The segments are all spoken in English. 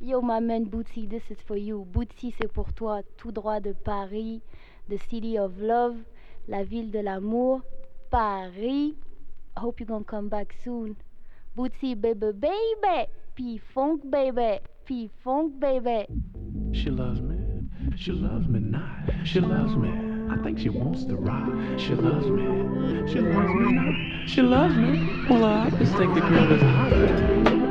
Yo, ma man Bootsy, this is for you. Bootsy, c'est pour toi, tout droit de Paris, the city of love, la ville de l'amour, Paris. I hope you're gonna come back soon. Bootsy, baby, baby, P-Funk, baby, P-Funk, baby. She loves me. She loves me not. She loves me. I think she wants to rock. She loves me. She loves me not. She loves me. Well, I just think the girl is hot.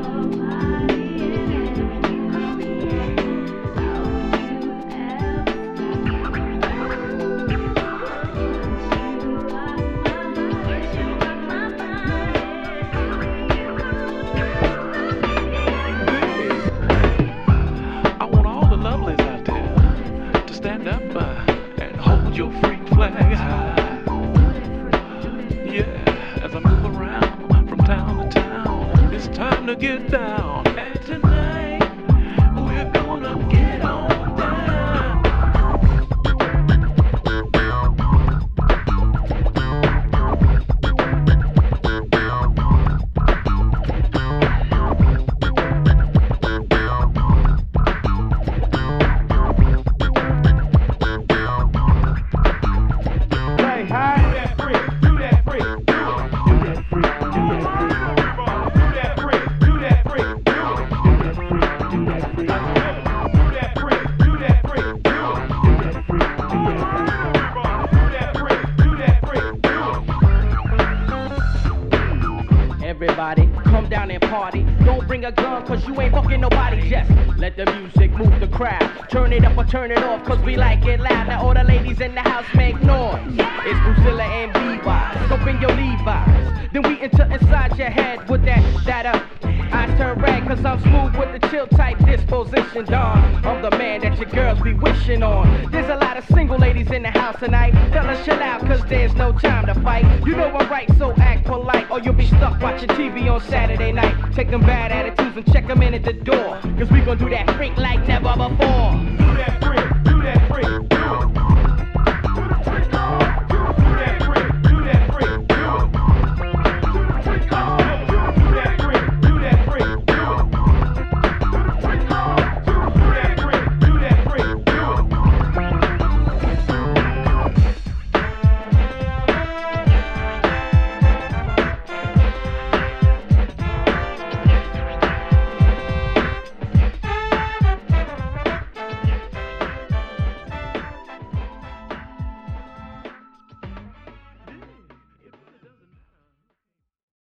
Your freak flag high. Yeah, as I move around from town to town, it's time to get down. And tonight, we're gonna get on down. Everybody, come down and party. Don't bring a gun, cause you ain't fucking nobody. Just let the music move the crowd. Turn it up or turn it off, cause we like it loud. Now all the ladies in the house make noise. It's Buzilla and Levi's, so bring your Levi's. Then we enter inside your head with that eyes turn red, cause I'm smooth with the chill type disposition, Don. I'm the man that your girls be wishing on. There's a lot of single ladies in the house tonight. Fellas, chill out, cause there's no time to fight. You know I'm right, so act polite, or you'll be stuck watching TV on Saturday night. Take them bad attitudes and check them in at the door, cause we gon' do that freak like never before. Do that freak, do that freak.